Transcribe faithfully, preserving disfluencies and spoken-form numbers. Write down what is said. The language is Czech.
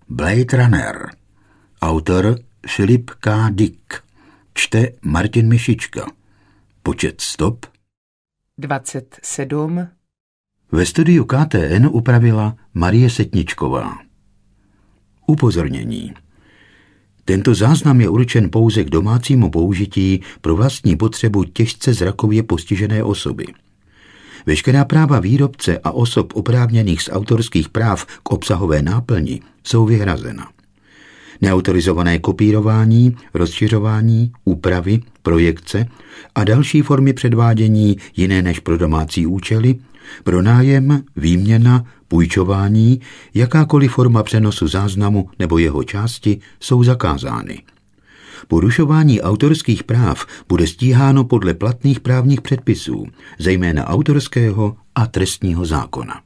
Blade Runner. Autor Philip K. Dick. Čte Martin Mišička. Počet stop dvacet sedm. Ve studiu K T N upravila Marie Setničková. Upozornění. Tento záznam je určen pouze k domácímu použití pro vlastní potřebu těžce zrakově postižené osoby. Veškerá práva výrobce a osob oprávněných z autorských práv k obsahové náplni jsou vyhrazena. Neautorizované kopírování, rozšiřování, úpravy, projekce a další formy předvádění jiné než pro domácí účely, pronájem, výměna, půjčování, jakákoliv forma přenosu záznamu nebo jeho části jsou zakázány. Porušování autorských práv bude stíháno podle platných právních předpisů, zejména autorského a trestního zákona.